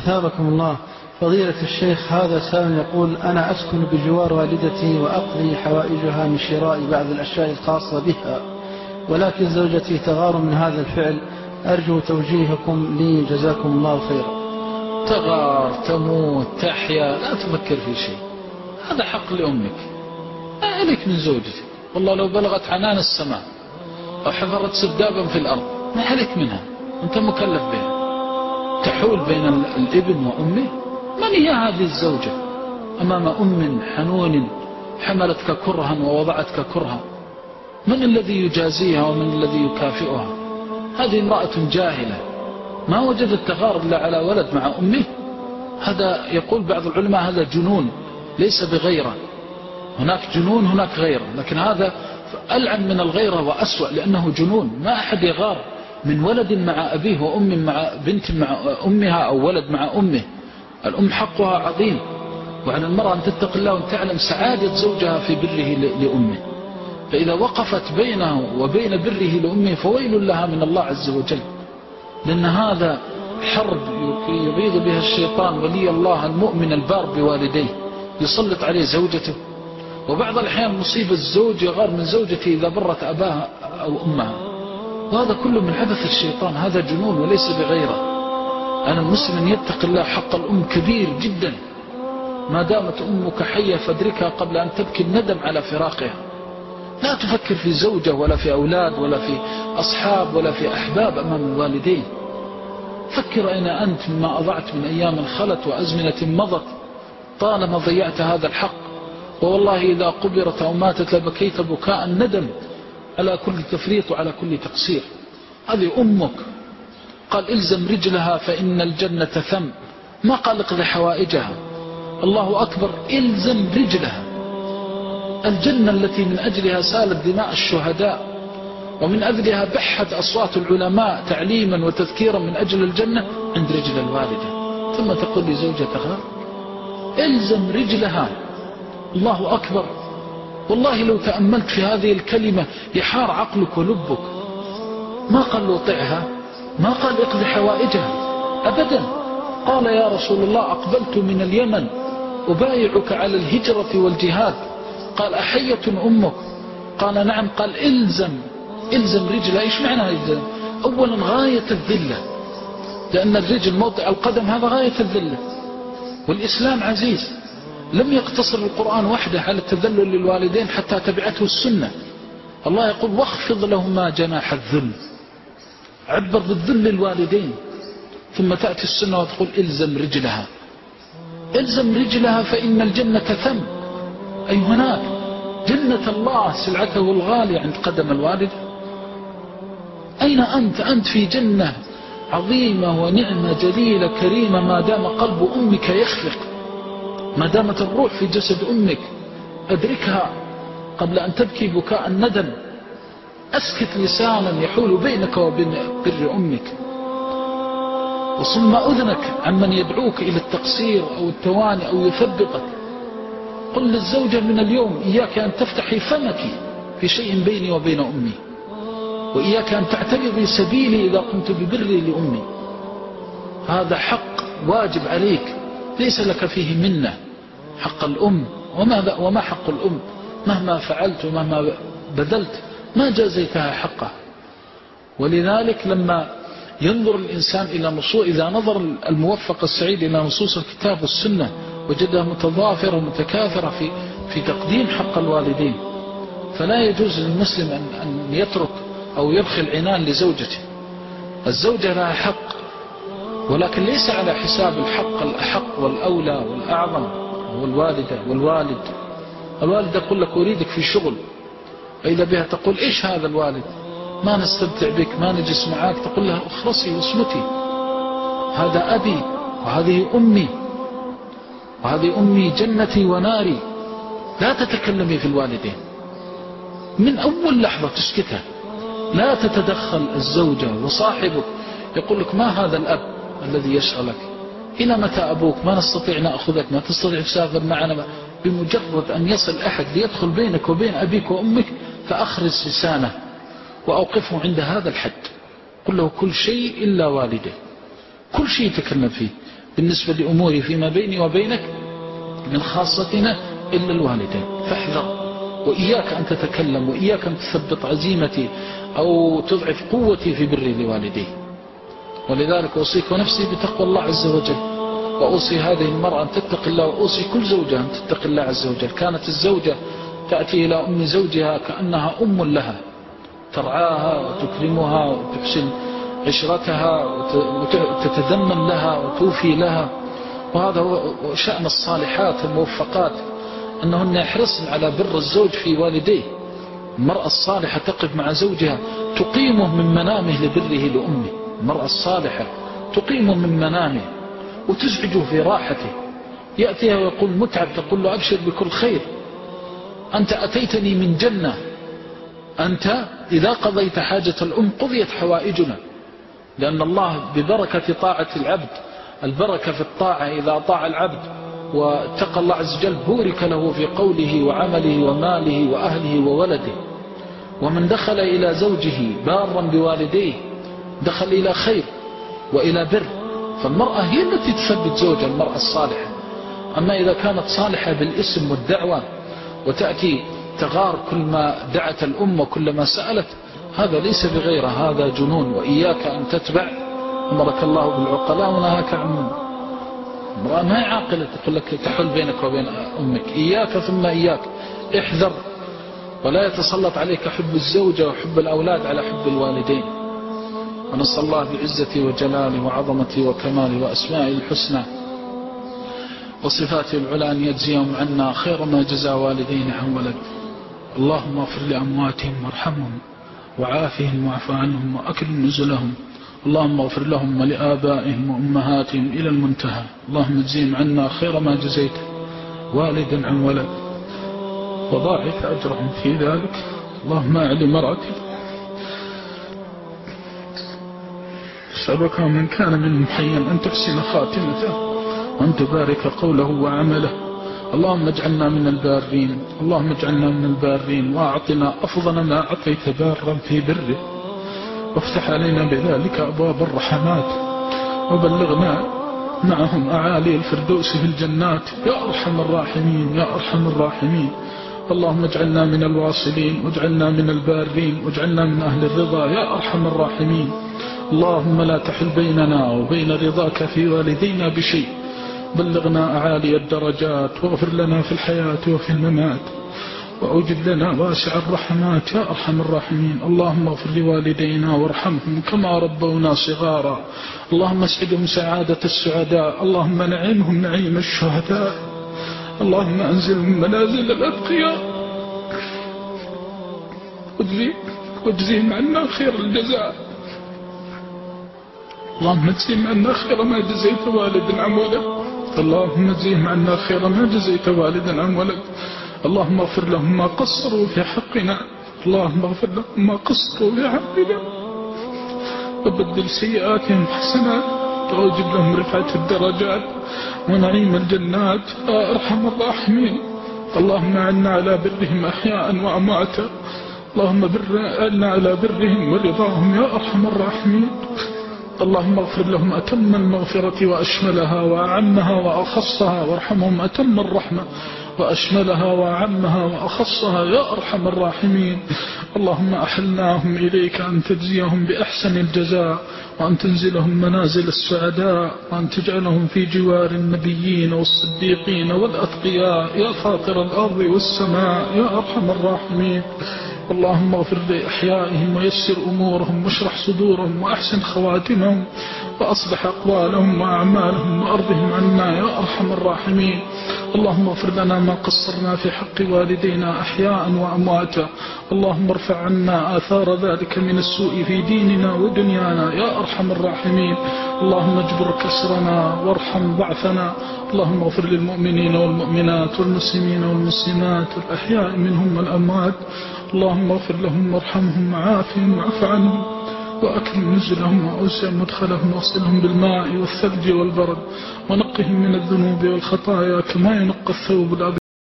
أثابكم الله. فضيلة الشيخ، هذا سائل يقول: أنا أسكن بجوار والدتي وأقضي حوائجها من شراء بعض الأشياء الخاصة بها، ولكن زوجتي تغار من هذا الفعل، أرجو توجيهكم لي جزاكم الله خيرا. تغار، تموت، تحيا، لا تفكر في شيء، هذا حق لأمك، ما عليك من زوجتك. والله لو بلغت عنان السماء أو حفرت سدابا في الأرض ما عليك منها، أنت مكلف بها. تحول بين الابن وأمه؟ من هي هذه الزوجة أمام أم حنون حملتك كرها ووضعتك كرها؟ من الذي يجازيها ومن الذي يكافئها؟ هذه امرأة جاهلة ما وجدت تغار إلا على ولد مع أمه. هذا يقول بعض العلماء هذا جنون ليس بغيرة. هناك جنون هناك غيرة، لكن هذا ألعن من الغيرة وأسوأ، لأنه جنون. ما أحد يغار من ولد مع أبيه وأم مع بنت مع أمها أو ولد مع أمه. الأم حقها عظيم، وعلى المرأة أن تتق الله وأن تعلم سعادة زوجها في بره لأمه. فإذا وقفت بينه وبين بره لأمه فويل لها من الله عز وجل، لأن هذا حرب يبيض بها الشيطان ولي الله المؤمن البار بوالديه، يسلط عليه زوجته. وبعض الأحيان مصيبة الزوج يغار من زوجته إذا برت أباها أو أمها، وهذا كله من عبث الشيطان. هذا جنون وليس بغيره. أنا المسلم يتق الله، حق الأم كبير جدا. ما دامت أمك حية فادركها قبل أن تبكي الندم على فراقها. لا تفكر في زوجة ولا في أولاد ولا في أصحاب ولا في أحباب أمام الوالدين. فكر أين أنت مما أضعت من أيام خلت وأزمنة مضت، طالما ضيعت هذا الحق. والله إذا قبرت أو ماتت لبكيت بكاء الندم على كل تفريط وعلى كل تقصير. هذه أمك، قال إلزم رجلها فإن الجنة ثم، ما قال اقضي حوائجها. الله أكبر، إلزم رجلها. الجنة التي من أجلها سالت دماء الشهداء ومن أجلها بحت أصوات العلماء تعليما وتذكيرا من أجل الجنة عند رجل الوالدة، ثم تقول لزوجتها إلزم رجلها. الله أكبر. والله لو تأملت في هذه الكلمة يحار عقلك ولبك. ما قال له طعها، ما قال اقضي حوائجها أبدا. قال يا رسول الله أقبلت من اليمن أبايعك على الهجرة والجهاد. قال أحية أمك؟ قال نعم. قال إلزم رجلها. إيش معنى إلزم؟ أولا غاية الذلة، لأن الرجل موضع القدم هذا غاية الذلة. والإسلام عزيز، لم يقتصر القرآن وحده على التذلل للوالدين حتى تبعته السنة. الله يقول واخفض لهما جناح الذل، عبر بالذل للوالدين. ثم تأتي السنة وتقول إلزم رجلها. إلزم رجلها فإن الجنة ثم، أي هناك جنة الله سلعته الغالية عند قدم الوالد. أين أنت؟ أنت في جنة عظيمة ونعمة جليلة كريمة ما دام قلب أمك يخفق، ما دامت الروح في جسد أمك. أدركها قبل أن تبكي بكاء الندم. أسكت لسانا يحول بينك وبين بر أمك، وصم أذنك عمن يدعوك إلى التقصير أو التواني أو يثبطك. قل للزوجة من اليوم إياك أن تفتحي فمك في شيء بيني وبين أمي، وإياك أن تعتبري سبيلي إذا قمت ببري لأمي. هذا حق واجب عليك ليس لك فيه منة. حق الأم، وما حق الأم؟ مهما فعلت ومهما بذلت ما جازيتها حقه. ولذلك لما ينظر الإنسان إلى نصوص، إذا نظر الموفق السعيد إلى نصوص الكتاب والسنة وجدها متضافرة ومتكاثرة في تقديم حق الوالدين. فلا يجوز للمسلم أن يترك أو يبخي العنان لزوجته. الزوجة لها حق، ولكن ليس على حساب الحق الأحق والأولى والأعظم هو الوالدة والوالد. الوالد يقول لك أريدك في شغل، فإذا بها تقول إيش هذا الوالد؟ ما نستمتع بك، ما نجلس معاك. تقول لها اخرسي واصمتي، هذا أبي وهذه أمي، وهذه أمي جنتي وناري. لا تتكلمي في الوالدين من أول لحظة، تسكتها. لا تتدخل الزوجة. وصاحبك يقول لك ما هذا الأب الذي يشغلك؟ إلى متى أبوك؟ ما نستطيع نأخذك، ما تستطيع تسافر معنا. بمجرد أن يصل أحد ليدخل بينك وبين أبيك وأمك فأخرس لسانه وأوقفه عند هذا الحد. قل له كل شيء إلا والده، كل شيء يتكلم فيه. بالنسبة لأموري فيما بيني وبينك من خاصتنا إلا الوالدين، فاحذر. وإياك أن تتكلم، وإياك أن تثبط عزيمتي أو تضعف قوتي في بري لوالدي. ولذلك أوصيك ونفسي بتقوى الله عز وجل، وأوصي هذه المرأة أن تتق الله، وأوصي كل زوجة أن تتق الله عز وجل. كانت الزوجة تأتي إلى أم زوجها كأنها أم لها، ترعاها وتكرمها وتحسن عشرتها وتتذمن لها وتوفي لها. وهذا هو شأن الصالحات الموفقات، أنهن يحرصن على بر الزوج في والديه. المرأة الصالحة تقف مع زوجها تقيمه من منامه لبره لأمه. المرأة الصالحة تقيمه من منامه وتزعجه في راحته، يأتيها ويقول متعب، تقول له أبشر بكل خير، أنت أتيتني من جنة، أنت إذا قضيت حاجة الأم قضيت حوائجنا. لأن الله ببركة طاعة العبد، البركة في الطاعة، إذا طاع العبد واتقى الله عز وجل بورك له في قوله وعمله وماله وأهله وولده. ومن دخل إلى زوجه بارا بوالديه دخل إلى خير وإلى بر. فالمرأة هي التي تثبت زوجها، المرأة الصالحة. أما إذا كانت صالحة بالاسم والدعوة وتأتي تغار كل ما دعت الأم وكل ما سألت، هذا ليس بغيره، هذا جنون. وإياك أن تتبع أمرك الله بالعقلاء ونهاك عن امرأة ما هي عاقلة تقول لك تحل بينك وبين أمك. إياك ثم إياك، احذر، ولا يتسلط عليك حب الزوجة وحب الأولاد على حب الوالدين. ونسأل الله بعزتي وجلاله وعظمتي وكماله وأسمائه الحسنى وصفاته العلى أن يجزيهم عنا خير ما جزى والدين عن ولد. اللهم اغفر لأمواتهم وارحمهم وعافهم واعف عنهم وأكرم نزلهم. اللهم اغفر لهم ولآبائهم وأمهاتهم إلى المنتهى. اللهم اجزيهم عنا خير ما جزيت والدا عن ولد وضاعف أجرهم في ذلك. اللهم أعلي مرأتي أسألك من كان منهم حيا أن تحسن خاتمته وأن تبارك قوله وعمله. اللهم اجعلنا من البارين، اللهم اجعلنا من البارين، وأعطنا أفضل ما أعطيت بارا في بره، وافتح علينا بذلك أبواب الرحمات، وبلغنا معهم أعالي الفردوس في الجنات يا أرحم الراحمين يا أرحم الراحمين. اللهم اجعلنا من الواصلين، واجعلنا من البارين، واجعلنا من أهل الرضا يا أرحم الراحمين. اللهم لا تحل بيننا وبين رضاك في والدينا بشيء، بلغنا أعالي الدرجات، واغفر لنا في الحياة وفي الممات، وأوجد لنا واسع الرحمات يا أرحم الراحمين. اللهم اغفر لوالدينا وارحمهم كما ربونا صغارا. اللهم اسعدهم سعادة السعداء، اللهم نعيمهم نعيم الشهداء، اللهم أنزلهم منازل الأتقياء، واجزيهم عنا خير الجزاء. اللهم اجزيهم عنا خير ما جزيت والدا عن ولد، اللهم اجزيهم عنا خير ما جزيت والدا عن ولد. اللهم اغفر لهم ما قصروا في حقنا، اللهم اغفر لهم ما قصروا في حقنا، وبدل سيئاتهم حسنات، وأوجب لهم رفعة الدرجات ونعيم الجنات يا أرحم الراحمين. اللهم أعنا على برهم أحياء وأمواتا، اللهم أعنا على برهم ورضاهم يا أرحم الراحمين. اللهم اغفر لهم أتم المغفرة وأشملها وأعمها وأخصها، وارحمهم أتم الرحمة وأشملها وأعمها وأخصها يا أرحم الراحمين. اللهم أحلناهم إليك أن تجزيهم بأحسن الجزاء، وأن تنزلهم منازل السعداء، وأن تجعلهم في جوار النبيين والصديقين والأتقياء يا فاطر الأرض والسماء يا أرحم الراحمين. اللهم اغفر لأحيائهم ويسر أمورهم واشرح صدورهم وأحسن خواتمهم وأصلح أقوالهم وأعمالهم وأرضهم عنا يا أرحم الراحمين. اللهم اغفر لنا ما قصرنا في حق والدينا أحياء وأمواتا، اللهم ارفع عنا آثار ذلك من السوء في ديننا ودنيانا يا أرحم الراحمين. اللهم اجبر كسرنا وارحم ضعفنا. اللهم اغفر للمؤمنين والمؤمنات والمسلمين والمسلمات الأحياء منهم والأموات. اللهم اغفر لهم وارحمهم وعافهم واعف عنهم وأكرم نزلهم وأوسع مدخلهم واغسلهم بالماء والثلج والبرد، ونقهم من الذنوب والخطايا كما ينقى الثوب الأبيض